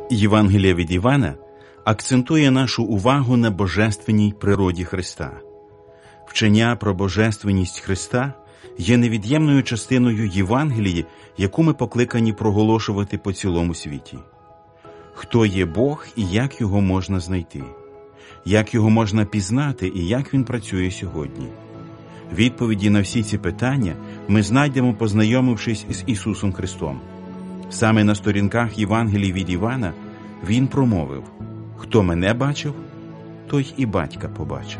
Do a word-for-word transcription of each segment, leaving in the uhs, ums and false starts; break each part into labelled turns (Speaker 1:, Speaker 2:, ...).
Speaker 1: Євангелія від Івана акцентує нашу увагу на божественній природі Христа. Вчення про божественність Христа є невід'ємною частиною Євангелії, яку ми покликані проголошувати по цілому світі. Хто є Бог і як Його можна знайти? Як Його можна пізнати і як Він працює сьогодні? Відповіді на всі ці питання ми знайдемо, познайомившись з Ісусом Христом. Саме на сторінках Євангелії від Івана Він промовив: «Хто мене бачив, той і Батька побачив».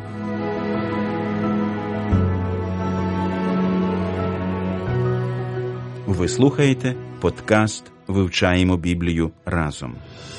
Speaker 1: Ви слухаєте подкаст «Вивчаємо Біблію разом».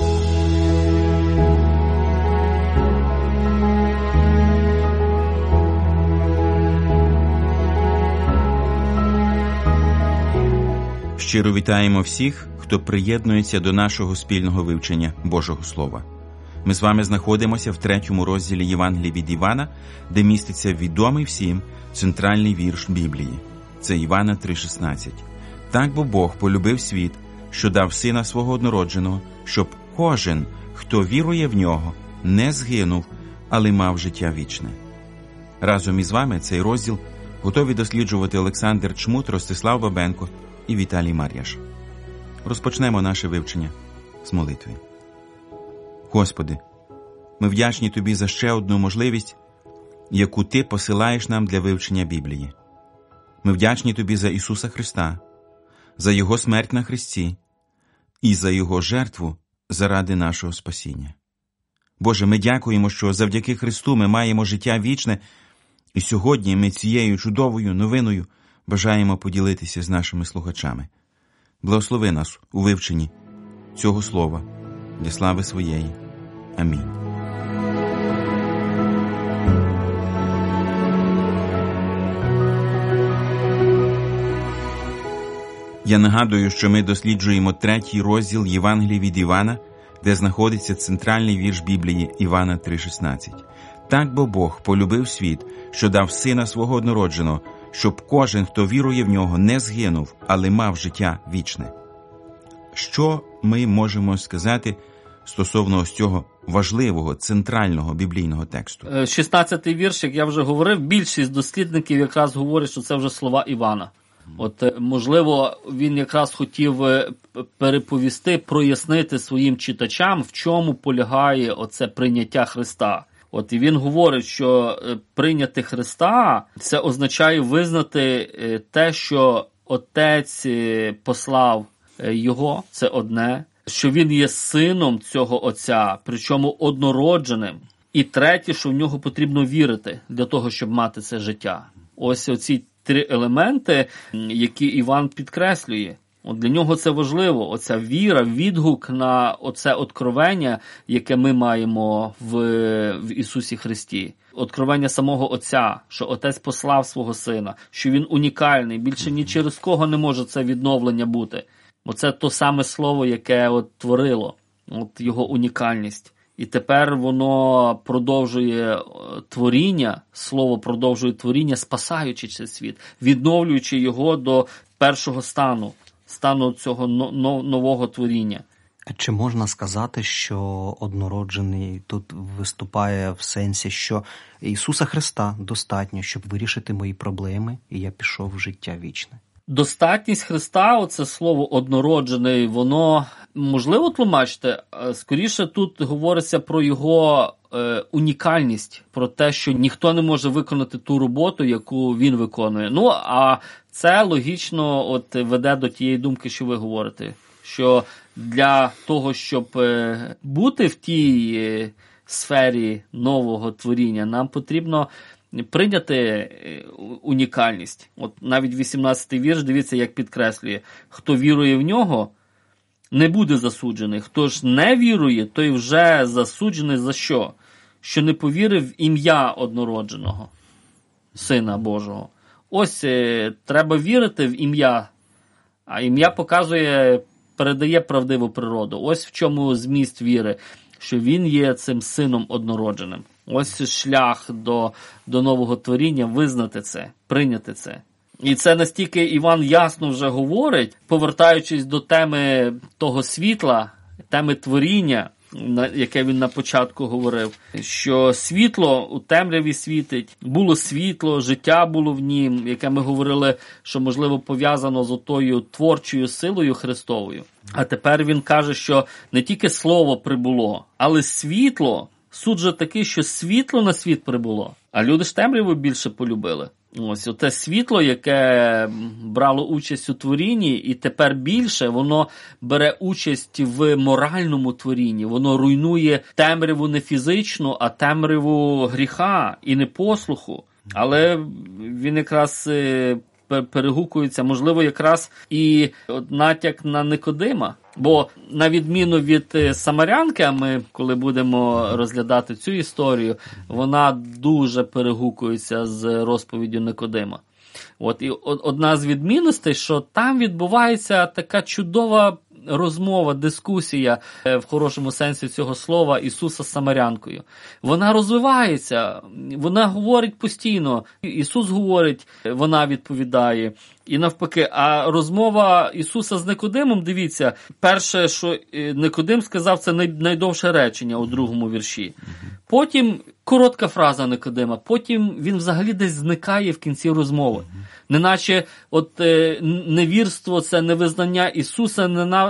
Speaker 1: Щиро вітаємо всіх, хто приєднується до нашого спільного вивчення Божого Слова. Ми з вами знаходимося в третьому розділі Євангелії від Івана, де міститься відомий всім центральний вірш Біблії. Це Івана три шістнадцять. «Так бо Бог полюбив світ, що дав Сина Свого однородженого, щоб кожен, хто вірує в Нього, не згинув, але мав життя вічне». Разом із вами цей розділ готові досліджувати Олександр Чмут, Ростислав Бабенко і Віталій Мар'яш. Розпочнемо наше вивчення з молитви. Господи, ми вдячні Тобі за ще одну можливість, яку Ти посилаєш нам для вивчення Біблії. Ми вдячні Тобі за Ісуса Христа, за Його смерть на хресті і за Його жертву заради нашого спасіння. Боже, ми дякуємо, що завдяки Христу ми маємо життя вічне, і сьогодні ми цією чудовою новиною бажаємо поділитися з нашими слухачами. Благослови нас у вивченні цього слова для слави Своєї. Амінь. Я нагадую, що ми досліджуємо третій розділ Євангелії від Івана, де знаходиться центральний вірш Біблії Івана три шістнадцять. «Так бо Бог полюбив світ, що дав Сина Свого однородженого, щоб кожен, хто вірує в Нього, не згинув, але мав життя вічне». Що ми можемо сказати стосовно ось цього важливого, центрального біблійного тексту?
Speaker 2: шістнадцятий вірш, як я вже говорив, більшість дослідників якраз говорять, що це вже слова Івана. От, можливо, він якраз хотів переповісти, прояснити своїм читачам, в чому полягає оце прийняття Христа. От, і він говорить, що прийняти Христа – це означає визнати те, що Отець послав Його, це одне, що Він є сином цього Отця, причому однородженим. І третє, що в Нього потрібно вірити для того, щоб мати це життя. Ось оці три елементи, які Іван підкреслює. От для нього це важливо, оця віра, відгук на оце откровення, яке ми маємо в, в Ісусі Христі. Откровення самого Отця, що Отець послав свого Сина, що Він унікальний, більше ні через кого не може це відновлення бути. Бо це то саме слово, яке от творило, от його унікальність. І тепер воно продовжує творіння, слово продовжує творіння, спасаючи цей світ, відновлюючи його до першого стану, стану цього нового творіння.
Speaker 3: Чи можна сказати, що однороджений тут виступає в сенсі, що Ісуса Христа достатньо, щоб вирішити мої проблеми, і я пішов в життя вічне?
Speaker 2: Достатність Христа, оце слово «однороджений», воно можливо тлумачити? Скоріше тут говориться про його е, унікальність, про те, що ніхто не може виконати ту роботу, яку він виконує. Ну, а це логічно от веде до тієї думки, що ви говорите, що для того, щоб е, бути в тій е, сфері нового творіння, нам потрібно прийняти унікальність. От навіть вісімнадцятий вірш, дивіться, як підкреслює. Хто вірує в Нього, не буде засуджений. Хто ж не вірує, той вже засуджений за що? Що не повірив в ім'я однородженого Сина Божого. Ось е, треба вірити в ім'я, а ім'я показує, передає правдиву природу. Ось в чому зміст віри, що він є цим сином однородженим. Ось шлях до, до нового творіння, визнати це, прийняти це. І це настільки Іван ясно вже говорить, повертаючись до теми того світла, теми творіння, яке він на початку говорив, що світло у темряві світить, було світло, життя було в нім, яке ми говорили, що, можливо, пов'язано з отою творчою силою Христовою. А тепер він каже, що не тільки слово прибуло, але світло, суть же такий, що світло на світ прибуло, а люди ж темряву більше полюбили. Ось оте світло, яке брало участь у творінні, і тепер більше, воно бере участь в моральному творінні. Воно руйнує темряву не фізичну, а темряву гріха і непослуху. Але він якраз перегукується, можливо, якраз і натяк на Никодима. Бо на відміну від самарянки, а ми, коли будемо розглядати цю історію, вона дуже перегукується з розповіддю Никодима. От, і одна з відмінностей, що там відбувається така чудова розмова, дискусія, в хорошому сенсі цього слова, Ісуса з самарянкою. Вона розвивається, вона говорить постійно. Ісус говорить, вона відповідає. І навпаки, а розмова Ісуса з Никодимом, дивіться, перше, що Никодим сказав, це найдовше речення у другому вірші. Потім коротка фраза Никодима, потім він взагалі десь зникає в кінці розмови. Неначе от е, невірство, це невизнання Ісуса,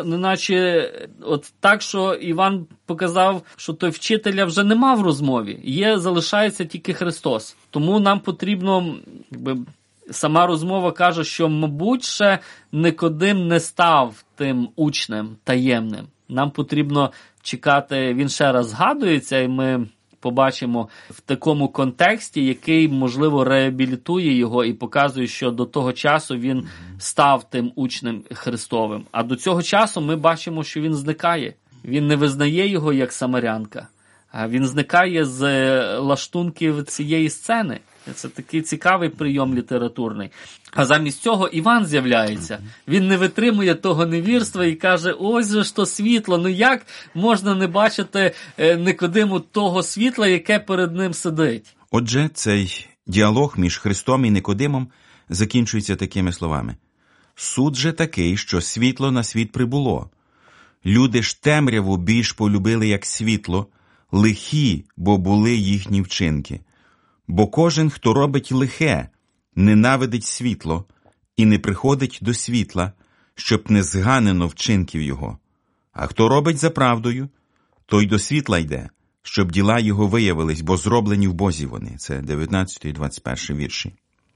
Speaker 2: неначе от так, що Іван показав, що той вчителя вже нема в розмові. Є, залишається тільки Христос. Тому нам потрібно, якби, сама розмова каже, що, мабуть, ще Никодим не став тим учнем таємним. Нам потрібно чекати, він ще раз згадується, і ми побачимо в такому контексті, який, можливо, реабілітує його і показує, що до того часу він став тим учнем Христовим. А до цього часу ми бачимо, що він зникає. Він не визнає його як самарянка, а він зникає з лаштунків цієї сцени. Це такий цікавий прийом літературний. А замість цього Іван з'являється. Він не витримує того невірства і каже, ось же ж то світло. Ну як можна не бачити Никодиму того світла, яке перед ним сидить?
Speaker 1: Отже, цей діалог між Христом і Никодимом закінчується такими словами. Суд же такий, що світло на світ прибуло. Люди ж темряву більш полюбили, як світло, лихі, бо були їхні вчинки. Бо кожен, хто робить лихе, ненавидить світло і не приходить до світла, щоб не зганено вчинків його. А хто робить за правдою, той до світла йде, щоб діла його виявились, бо зроблені в Бозі вони. Це дев'ятнадцятий і двадцять перший вірші.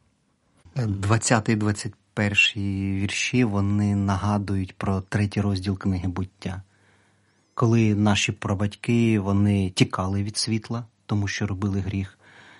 Speaker 3: двадцятий і двадцять перший вірші, вони нагадують про третій розділ книги «Буття». Коли наші прабатьки, вони тікали від світла, тому що робили гріх.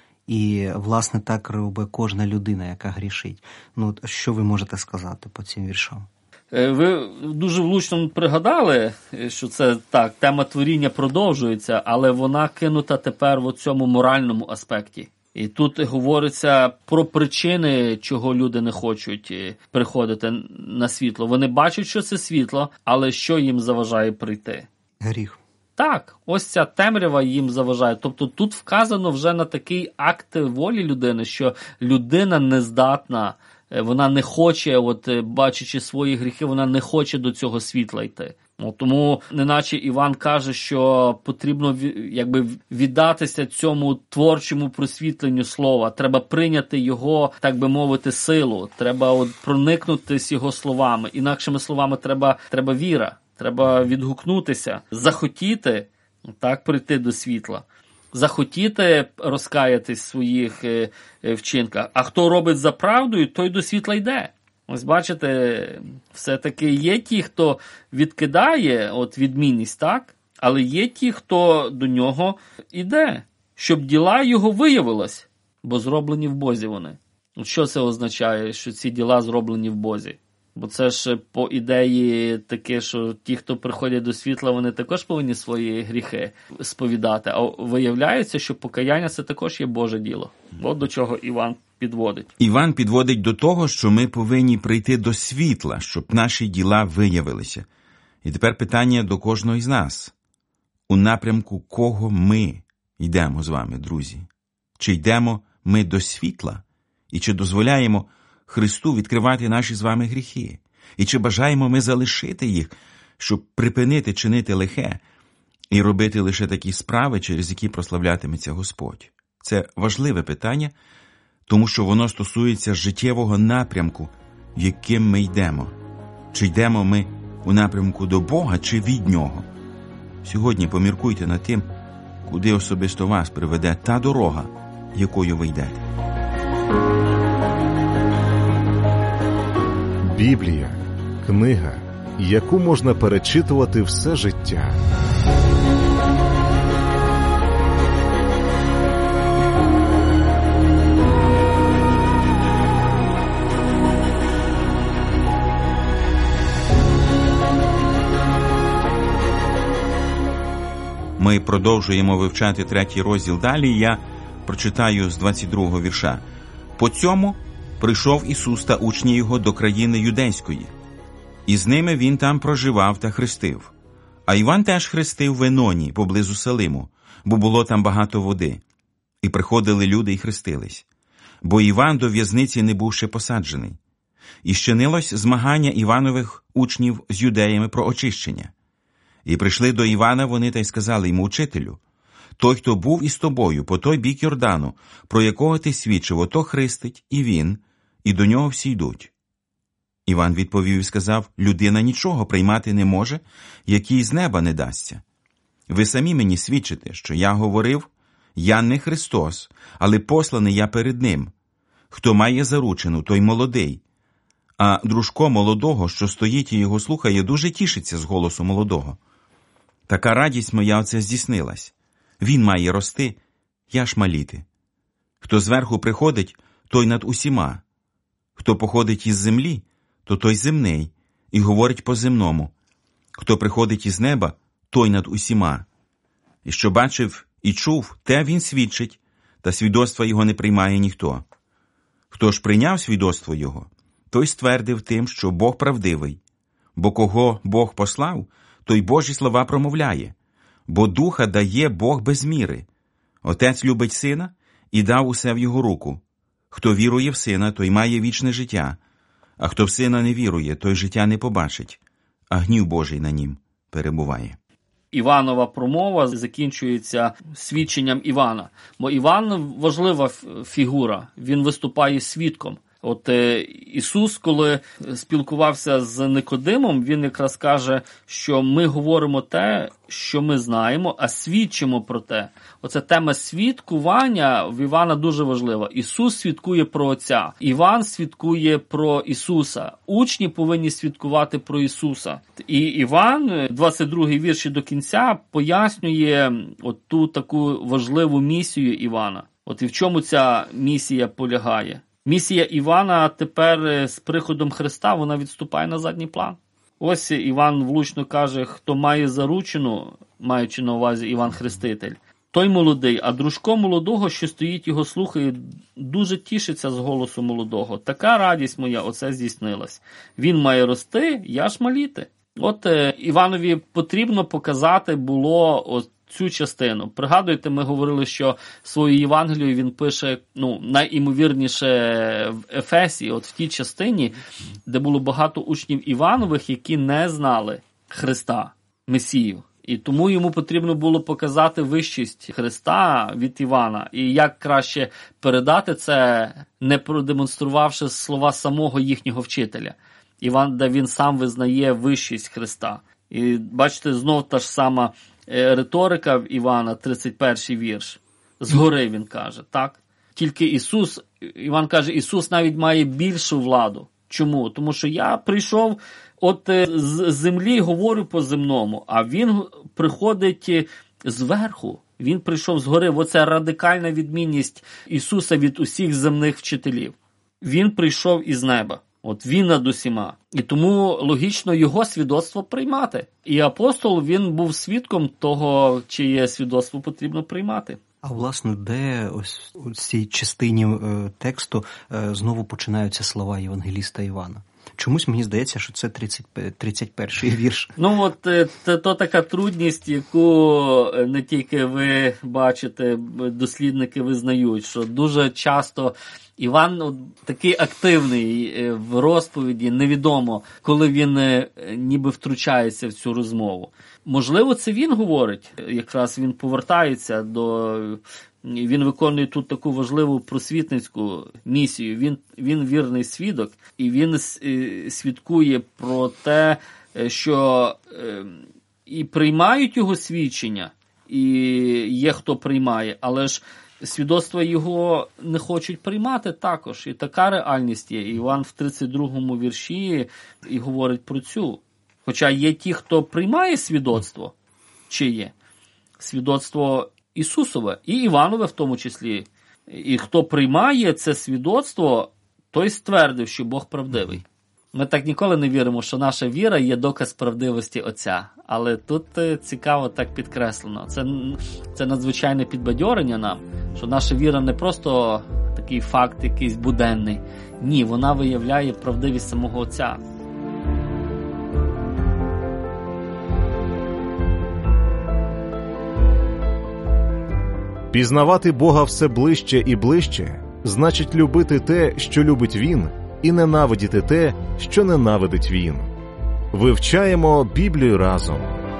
Speaker 3: І, власне, так робить кожна людина, яка грішить. Ну, що ви можете сказати по цим віршам?
Speaker 2: Ви дуже влучно пригадали, що це так, тема творіння продовжується, але вона кинута тепер в цьому моральному аспекті. І тут говориться про причини, чого люди не хочуть приходити на світло. Вони бачать, що це світло, але що їм заважає прийти?
Speaker 3: Гріх.
Speaker 2: Так, ось ця темрява їм заважає. Тобто тут вказано вже на такий акт волі людини, що людина не здатна, вона не хоче, от бачачи свої гріхи, вона не хоче до цього світла йти. От, тому, неначе Іван каже, що потрібно якби віддатися цьому творчому просвітленню слова. Треба прийняти його, так би мовити, силу. Треба от проникнутися його словами. Інакшими словами, треба, треба віра. Треба відгукнутися, захотіти так прийти до світла, захотіти розкаятись в своїх е, е, вчинках. А хто робить за правдою, той до світла йде. Ось бачите, все-таки є ті, хто відкидає от відмінність, так? Але є ті, хто до нього йде, щоб діла його виявилось, бо зроблені в Бозі вони. Що це означає, що ці діла зроблені в Бозі? Бо це ж по ідеї таке, що ті, хто приходять до світла, вони також повинні свої гріхи сповідати. А виявляється, що покаяння – це також є Боже діло. От до чого Іван підводить.
Speaker 1: Іван підводить до того, що ми повинні прийти до світла, щоб наші діла виявилися. І тепер питання до кожного із нас. У напрямку кого ми йдемо з вами, друзі? Чи йдемо ми до світла? І чи дозволяємо Христу відкривати наші з вами гріхи? І чи бажаємо ми залишити їх, щоб припинити чинити лихе і робити лише такі справи, через які прославлятиметься Господь. Це важливе питання, тому що воно стосується життєвого напрямку, яким ми йдемо. Чи йдемо ми у напрямку до Бога, чи від Нього? Сьогодні поміркуйте над тим, куди особисто вас приведе та дорога, якою ви йдете.
Speaker 4: Біблія – книга, яку можна перечитувати все життя.
Speaker 1: Ми продовжуємо вивчати третій розділ далі, я прочитаю з двадцять другого вірша. «По цьому прийшов Ісус та учні Його до країни Юдейської, і з ними Він там проживав та хрестив. А Іван теж хрестив в Еноні, поблизу Салиму, бо було там багато води. І приходили люди і хрестились, бо Іван до в'язниці не був ще посаджений. І щинилось змагання Іванових учнів з юдеями про очищення. І прийшли до Івана вони та й сказали йому: «Учителю, той, хто був із тобою по той бік Йордану, про якого ти свідчив, ото хрестить, і він, і до нього всі йдуть». Іван відповів і сказав: «Людина нічого приймати не може, якій з неба не дасться. Ви самі мені свідчите, що я говорив: я не Христос, але посланий я перед ним. Хто має заручину, той молодий. А дружко молодого, що стоїть і його слухає, дуже тішиться з голосу молодого. Така радість моя оце здійснилась. Він має рости, я ж маліти. Хто зверху приходить, той над усіма. Хто походить із землі, то той земний, і говорить по-земному. Хто приходить із неба, той над усіма. І що бачив і чув, те він свідчить, та свідоцтва його не приймає ніхто. Хто ж прийняв свідоцтво його, той ствердив тим, що Бог правдивий. Бо кого Бог послав, той Божі слова промовляє. Бо духа дає Бог без міри. Отець любить сина і дав усе в його руку. Хто вірує в сина, той має вічне життя. А хто в сина не вірує, той життя не побачить, а гнів Божий на нім перебуває».
Speaker 2: Іванова промова закінчується свідченням Івана. Бо Іван важлива фігура, він виступає свідком. От е, Ісус, коли спілкувався з Никодимом, він якраз каже, що ми говоримо те, що ми знаємо, а свідчимо про те. Оце тема свідкування в Івана дуже важлива. Ісус свідкує про Отця, Іван свідкує про Ісуса. Учні повинні свідкувати про Ісуса. І Іван, двадцять другий вірш до кінця, пояснює от ту таку важливу місію Івана. От і в чому ця місія полягає? Місія Івана тепер з приходом Христа, вона відступає на задній план. Ось Іван влучно каже, хто має заручину, маючи на увазі Іван Хреститель, той молодий, а дружко молодого, що стоїть його слухає, дуже тішиться з голосу молодого. Така радість моя, оце здійснилась. Він має рости, я ж маліти. От е, Іванові потрібно показати було от цю частину. Пригадуєте, ми говорили, що свою Євангелію він пише, ну, найімовірніше в Ефесі, от в тій частині, де було багато учнів Іванових, які не знали Христа, Месію. І тому йому потрібно було показати вищість Христа від Івана. І як краще передати це, не продемонструвавши слова самого їхнього вчителя. Іван, де він сам визнає вищість Христа. І бачите, знов та ж сама риторика в Івана, тридцять перший вірш. Згори він каже, так? Тільки Ісус, Іван каже, Ісус навіть має більшу владу. Чому? Тому що я прийшов от з землі, говорю по-земному, а він приходить зверху. Він прийшов згори. Оце радикальна відмінність Ісуса від усіх земних вчителів. Він прийшов із неба. От він над усіма. І тому логічно його свідоцтво приймати. І апостол, він був свідком того, чиє свідоцтво потрібно приймати.
Speaker 3: А власне, де ось у цій частині е, тексту е, знову починаються слова Євангеліста Івана? Чомусь мені здається, що це тридцять перший вірш.
Speaker 2: Ну от це то така трудність, яку не тільки ви бачите, дослідники визнають, що дуже часто Іван от, такий активний в розповіді, невідомо, коли він ніби втручається в цю розмову. Можливо, це він говорить, якраз він повертається до... Він виконує тут таку важливу просвітницьку місію. Він, він вірний свідок, і він свідкує про те, що і приймають його свідчення, і є хто приймає, але ж свідоцтва його не хочуть приймати також. І така реальність є. Іван в тридцять другому вірші і говорить про цю. Хоча є ті, хто приймає свідоцтво, чи є свідоцтво Ісусове, і Іванове в тому числі. І хто приймає це свідоцтво, той ствердив, що Бог правдивий. Ми так ніколи не віримо, що наша віра є доказ правдивості Отця. Але тут цікаво так підкреслено. Це, це надзвичайне підбадьорення нам, що наша віра не просто такий факт якийсь буденний. Ні, вона виявляє правдивість самого Отця.
Speaker 4: Пізнавати Бога все ближче і ближче значить любити те, що любить Він, і ненавидіти те, що ненавидить Він. Вивчаємо Біблію разом.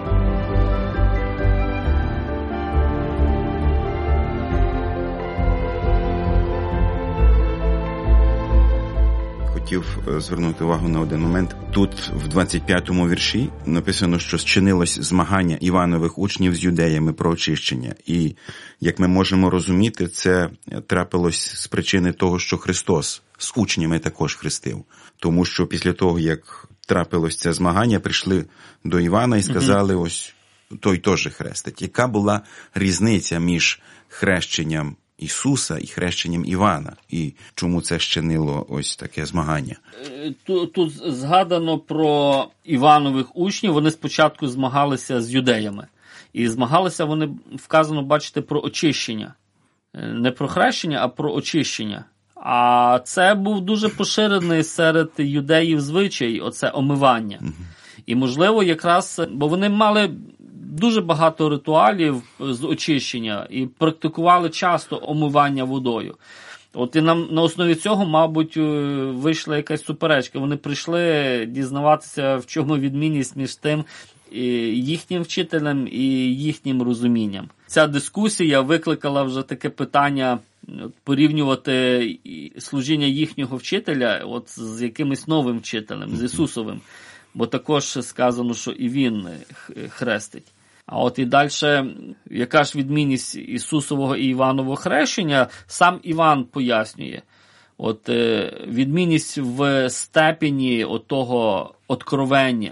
Speaker 1: Хотів звернути увагу на один момент. Тут в двадцять п'ятому вірші написано, що зчинилось змагання Іванових учнів з юдеями про очищення. І, як ми можемо розуміти, це трапилось з причини того, що Христос з учнями також хрестив. Тому що після того, як трапилось це змагання, прийшли до Івана і сказали, mm-hmm. ось той теж хрестить. Яка була різниця між хрещенням Ісуса і хрещенням Івана? І чому це щинило ось таке змагання?
Speaker 2: Тут, тут згадано про Іванових учнів. Вони спочатку змагалися з юдеями. І змагалися вони, вказано, бачите, про очищення. Не про хрещення, а про очищення. А це був дуже поширений серед юдеїв звичай, оце омивання. Угу. І, можливо, якраз, бо вони мали дуже багато ритуалів з очищення і практикували часто омивання водою. От і нам на основі цього, мабуть, вийшла якась суперечка. Вони прийшли дізнаватися, в чому відмінність між тим і їхнім вчителем і їхнім розумінням. Ця дискусія викликала вже таке питання порівнювати служіння їхнього вчителя от з якимось новим вчителем, з Ісусовим. Бо також сказано, що і він хрестить. А от і далі, яка ж відмінність Ісусового і Іванового хрещення, сам Іван пояснює. От відмінність в степені отого откровення.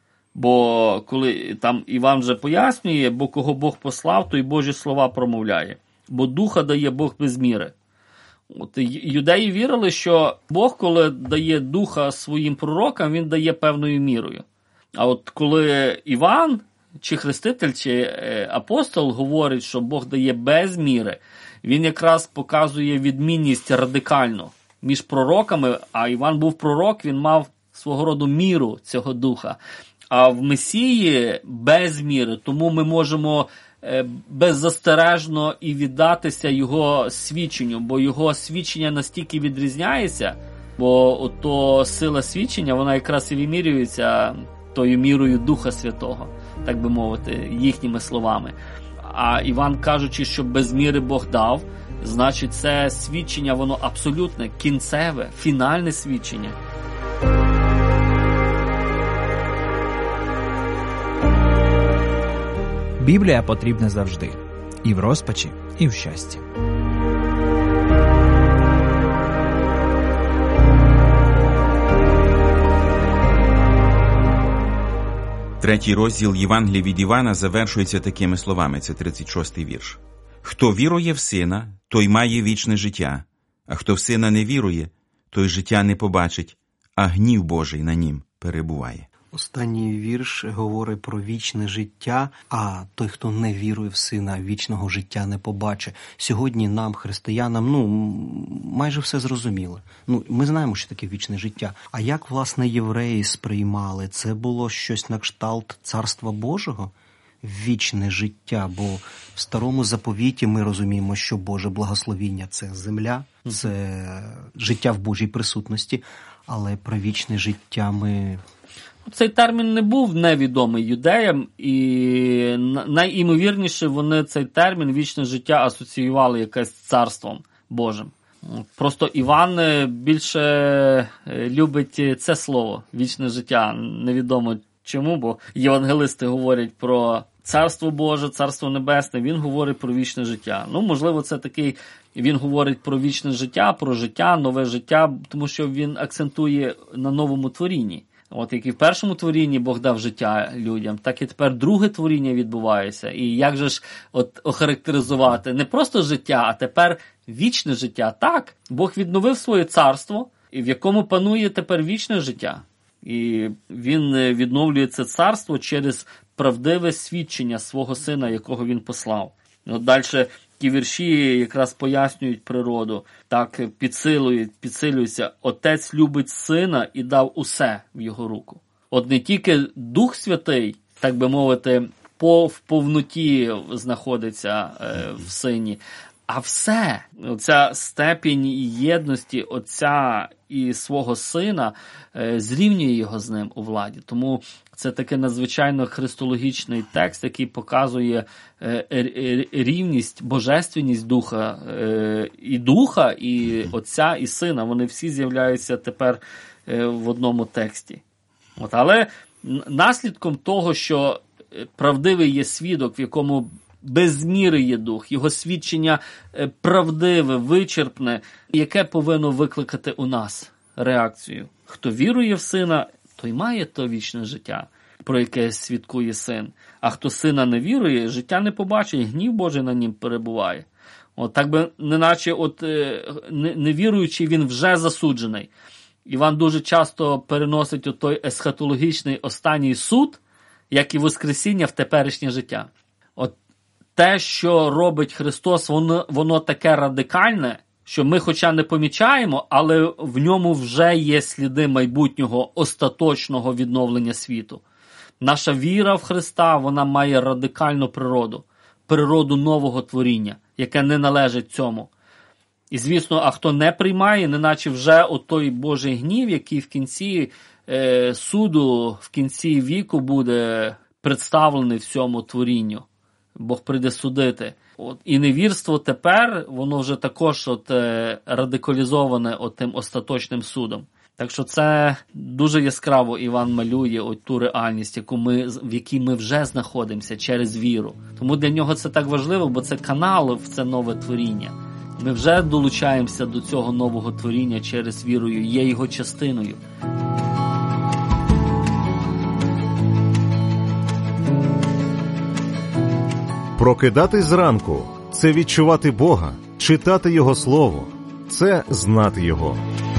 Speaker 2: Бо коли там Іван вже пояснює, бо кого Бог послав, то й Божі слова промовляє. Бо духа дає Бог без міри. От юдеї вірили, що Бог, коли дає духа своїм пророкам, він дає певною мірою. А от коли Іван, чи хреститель, чи апостол говорить, що Бог дає без міри, він якраз показує відмінність радикальну між пророками, а Іван був пророк, він мав свого роду міру цього духа. А в Месії без міри, тому ми можемо беззастережно і віддатися його свідченню, бо його свідчення настільки відрізняється, бо ото сила свідчення, вона якраз і вимірюється тою мірою Духа Святого, так би мовити, їхніми словами. А Іван, кажучи, що без міри Бог дав, значить це свідчення, воно абсолютне, кінцеве, фінальне свідчення.
Speaker 5: Біблія потрібна завжди. І в розпачі, і в щасті.
Speaker 1: Третій розділ Євангелія від Івана завершується такими словами, це тридцять шостий вірш. «Хто вірує в Сина, той має вічне життя, а хто в Сина не вірує, той життя не побачить, а гнів Божий на нім перебуває».
Speaker 3: Останній вірш говорить про вічне життя, а той, хто не вірує в Сина, вічного життя не побачить. Сьогодні нам, християнам, ну, майже все зрозуміло. Ну, ми знаємо, що таке вічне життя. А як, власне, євреї сприймали? Це було щось на кшталт Царства Божого? Вічне життя, бо в Старому Заповіті ми розуміємо, що Боже благословіння – це земля, це життя в Божій присутності, але про вічне життя ми...
Speaker 2: Цей термін не був невідомий юдеям, і найімовірніше вони цей термін «вічне життя» асоціювали якесь з Царством Божим. Просто Іван більше любить це слово «вічне життя». Невідомо чому, бо євангелисти говорять про Царство Боже, Царство Небесне, він говорить про вічне життя. Ну, можливо, це такий, він говорить про вічне життя, про життя, нове життя, тому що він акцентує на новому творінні. От як і в першому творінні Бог дав життя людям, так і тепер друге творіння відбувається. І як же ж от охарактеризувати не просто життя, а тепер вічне життя? Так, Бог відновив своє царство, в якому панує тепер вічне життя. І він відновлює це царство через правдиве свідчення свого Сина, якого він послав. От далі ті вірші якраз пояснюють природу, так підсилюють, підсилюються. Отець любить Сина і дав усе в його руку. От не тільки Дух Святий, так би мовити, по, в повноті знаходиться е, в Сині, а все, оця степінь єдності Отця і свого Сина е, зрівнює його з ним у владі. Тому це такий надзвичайно христологічний текст, який показує е, е, рівність, божественність Духа, е, і Духа, і Отця, і Сина. Вони всі з'являються тепер е, в одному тексті. От, але наслідком того, що правдивий є свідок, в якому без міри є Дух, його свідчення правдиве, вичерпне, яке повинно викликати у нас реакцію. Хто вірує в Сина, той має то вічне життя, про яке свідкує Син. А хто Сина не вірує, життя не побачить, гнів Божий на нім перебуває. От так би, неначе от невіруючий, він вже засуджений. Іван дуже часто переносить от той есхатологічний останній суд, як і воскресіння в теперішнє життя. От те, що робить Христос, воно, воно таке радикальне, що ми хоча не помічаємо, але в ньому вже є сліди майбутнього остаточного відновлення світу. Наша віра в Христа, вона має радикальну природу, природу нового творіння, яке не належить цьому. І, звісно, а хто не приймає, неначе вже отой Божий гнів, який в кінці е, суду, в кінці віку буде представлений всьому творінню. Бог прийде судити. От. І невірство тепер, воно вже також от, е, радикалізоване от тим остаточним судом. Так що це дуже яскраво Іван малює от ту реальність, яку ми, в якій ми вже знаходимося через віру. Тому для нього це так важливо, бо це канал в це нове творіння. Ми вже долучаємося до цього нового творіння через вірою, є його частиною.
Speaker 4: Прокидатись зранку – це відчувати Бога, читати Його Слово – це знати Його.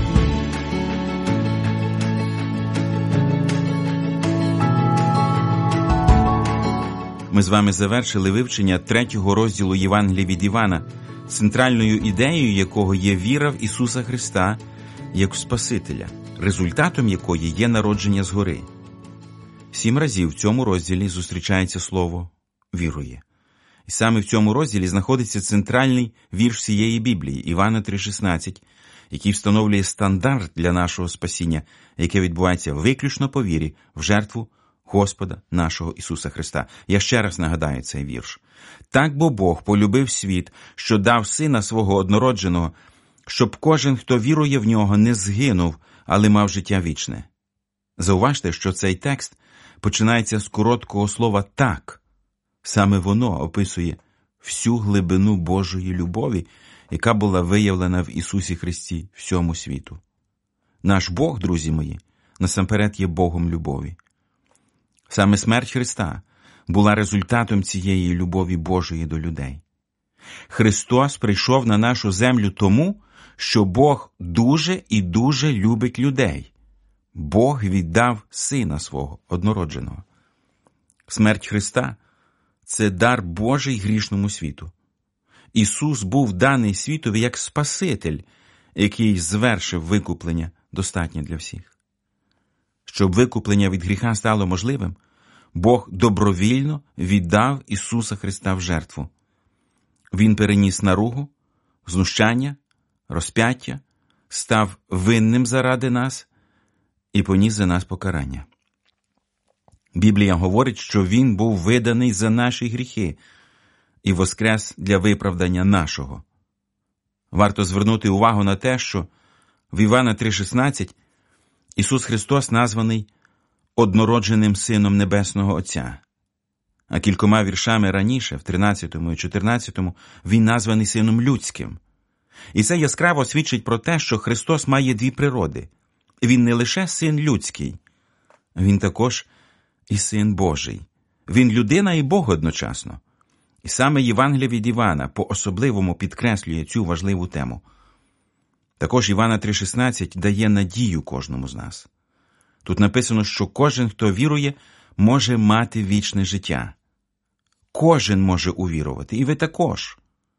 Speaker 1: Ми з вами завершили вивчення третього розділу Євангелія від Івана, центральною ідеєю якого є віра в Ісуса Христа як Спасителя, результатом якої є народження згори. Сім разів в цьому розділі зустрічається слово «вірує». І саме в цьому розділі знаходиться центральний вірш всієї Біблії, Івана три шістнадцять, який встановлює стандарт для нашого спасіння, яке відбувається виключно по вірі в жертву Господа нашого Ісуса Христа. Я ще раз нагадаю цей вірш. «Так бо Бог полюбив світ, що дав Сина Свого однородженого, щоб кожен, хто вірує в Нього, не згинув, але мав життя вічне». Зауважте, що цей текст починається з короткого слова «так». Саме воно описує всю глибину Божої любові, яка була виявлена в Ісусі Христі всьому світу. Наш Бог, друзі мої, насамперед є Богом любові. Саме смерть Христа була результатом цієї любові Божої до людей. Христос прийшов на нашу землю тому, що Бог дуже і дуже любить людей. Бог віддав Сина Свого однородженого. Смерть Христа – це дар Божий грішному світу. Ісус був даний світові як Спаситель, який звершив викуплення достатнє для всіх. Щоб викуплення від гріха стало можливим, Бог добровільно віддав Ісуса Христа в жертву. Він переніс наругу, знущання, розп'яття, став винним заради нас і поніс за нас покарання. Біблія говорить, що Він був виданий за наші гріхи і воскрес для виправдання нашого. Варто звернути увагу на те, що в Івана три шістнадцять Ісус Христос названий однородженим Сином Небесного Отця, а кількома віршами раніше, в тринадцятому і чотирнадцятому, Він названий Сином Людським. І це яскраво свідчить про те, що Христос має дві природи. Він не лише Син Людський, Він також і Син Божий. Він людина і Бог одночасно. І саме Євангеліє від Івана по-особливому підкреслює цю важливу тему. Також Івана три шістнадцять дає надію кожному з нас. Тут написано, що кожен, хто вірує, може мати вічне життя. Кожен може увірувати, і ви також.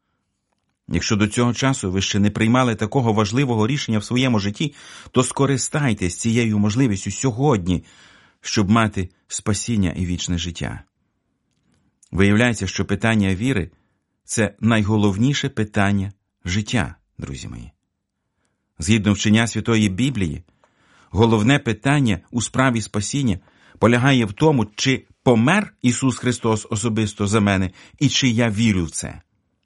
Speaker 1: Якщо до цього часу ви ще не приймали такого важливого рішення в своєму житті, то скористайтесь цією можливістю сьогодні, щоб мати спасіння і вічне життя. Виявляється, що питання віри – це найголовніше питання життя, друзі мої. Згідно вчення Святої Біблії, головне питання у справі спасіння полягає в тому, чи помер Ісус Христос особисто за мене і чи я вірю в це.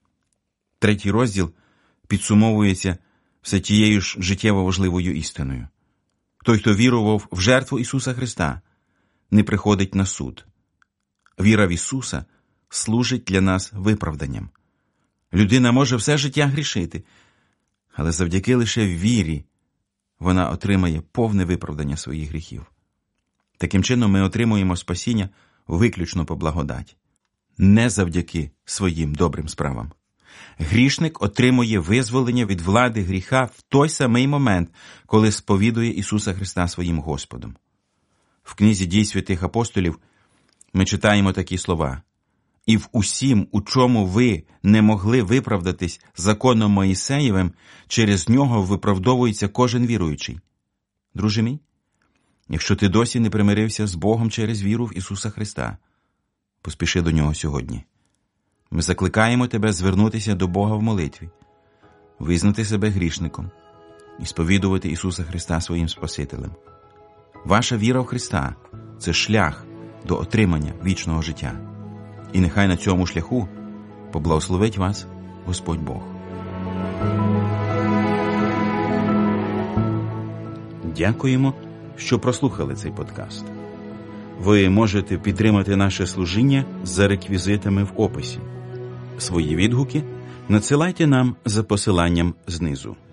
Speaker 1: Третій розділ підсумовується все тією ж життєво важливою істиною. Той, хто вірував в жертву Ісуса Христа, не приходить на суд. Віра в Ісуса служить для нас виправданням. Людина може все життя грішити, але завдяки лише вірі вона отримає повне виправдання своїх гріхів. Таким чином ми отримуємо спасіння виключно по благодаті, не завдяки своїм добрим справам. Грішник отримує визволення від влади гріха в той самий момент, коли сповідує Ісуса Христа своїм Господом. В книзі «Дій святих апостолів» ми читаємо такі слова: «І в усім, у чому ви не могли виправдатись законом Моїсеєвим, через нього виправдовується кожен віруючий». Друже мій, якщо ти досі не примирився з Богом через віру в Ісуса Христа, поспіши до Нього сьогодні. Ми закликаємо тебе звернутися до Бога в молитві, визнати себе грішником і сповідувати Ісуса Христа своїм Спасителем. Ваша віра в Христа – це шлях до отримання вічного життя. І нехай на цьому шляху поблагословить вас Господь Бог. Дякуємо, що прослухали цей подкаст. Ви можете підтримати наше служіння за реквізитами в описі. Свої відгуки надсилайте нам за посиланням знизу.